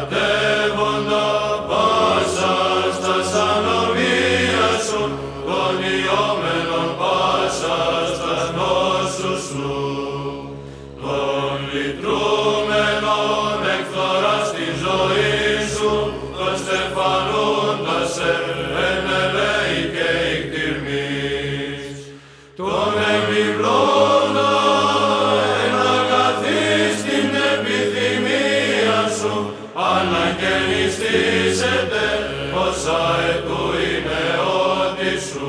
στρατεύοντα πάσα στα ανομία σου, των ιόμενων πάσα στα νόσου σου, των λυτρούμενων εκφθορά στη ζωή σου, των στεφανούντα σε ενελέη και εκτιρμής, των επιπλώνα εν αγαθή στην επιθυμία σου, αναγεννηστήσετε όσα ετού είναι ότι σου.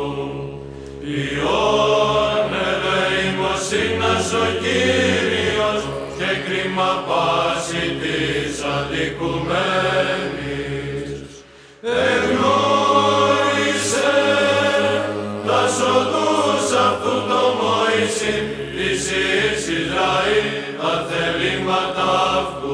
Υιόν ελεημοσύνας ο Κύριος και κρίμα πάση της αδικουμένης. Εγνώρισε τας οδούς αυτού το Μωυσή, της Υιής Ισραήλ, τα θελήματα αυτού.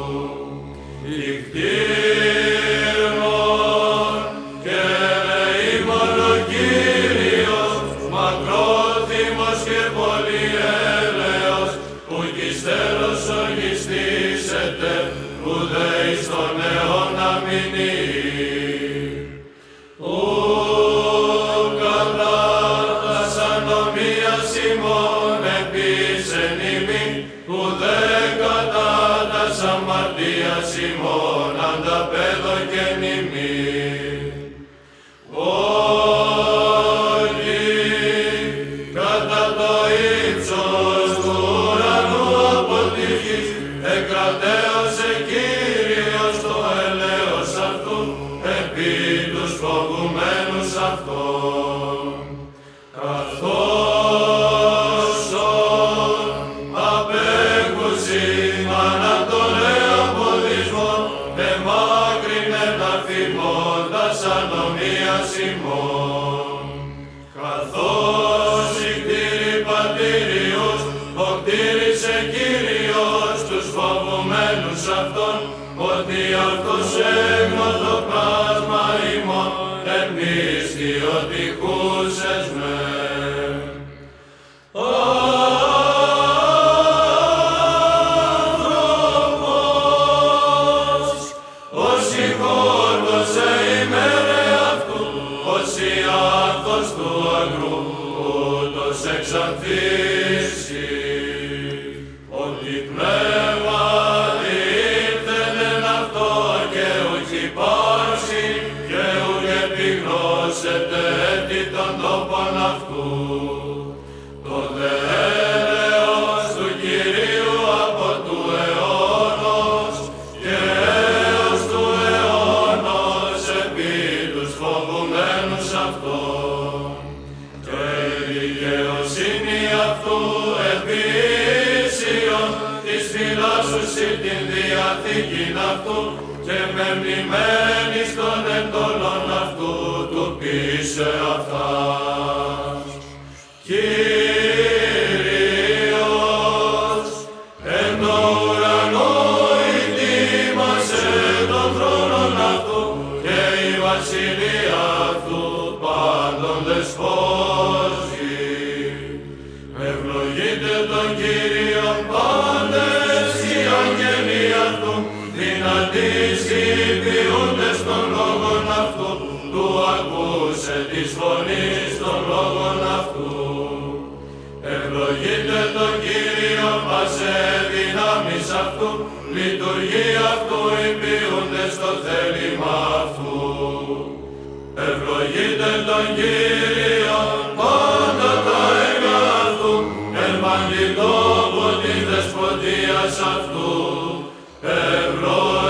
Ικτήρμον και ελεήμον ο Κύριος, μακρόθυμος και πολυέλεος, ουκ υστερός οργιστήσετε, ουδέ εις τον αιώνα μηνύ. Ουκ κατά τας ανομίας ημών επίσεν ημί, ουδέ κατά τας αμαρτίας ημών ανταπέδωκεν ημί. Όλοι κατά το ύψος του ουρανού από τη γης εκρατέωσε Κύριος το ελέος αυτού επί τους φοβουμένους αυτών. Καθώς απέχουσιν ανά τον εαποδισμό εμάκρυνε τα θυμώντας ανομίας ημών. Καθώς οι κτήροι πατήριους οκτήρισε Κύριος τους φοβουμένους αυτών, ότι αυτός έγνωτο πράσμα ημών εμνίστη ότι χούσες με. Άνθρωπος, όσοι χόρτωσε ημέρε αυτού, όσοι άνθος του αγρού, ούτως εξανθήσει, ότι πνεύμα ήλθεν εν αυτό και ουκ υπάρξει και ουκ επιγνώσετε έτη των τόπων αυτού. Το δε έλεος του Κυρίου από του αιώνος και έως του αιώνος επί τους φοβουμένους αυτών. Και η δικαιοσύνη αυτού επί ίσιον της φυλάσσουσι την διαθήκην αυτού και μεμνημένης των εντολών αυτού του πείσε αυτάς. Κύριος εν το ουρανό ητήμασε των θρόνων αυτού και η βασιλεία αυτού πάντων δεσπόζει. Ευλογείτε τον Κύριον πάντες οι αγγελοί αυτού, δυνατείς οι ποιούντες των λόγων αυτού, του ακούσε της φωνής των λόγων αυτού. Ευλογείτε τον Κύριο πασέ δυνάμεις αυτού, λειτουργεί αυτού οι ποιούντες το θέλημα αυτού. Ευλογείτε τον Κύριο πάντα τα έργα αυτού, εμβαγγειτόβου της δεσποτείας αυτού. Ευλογείτε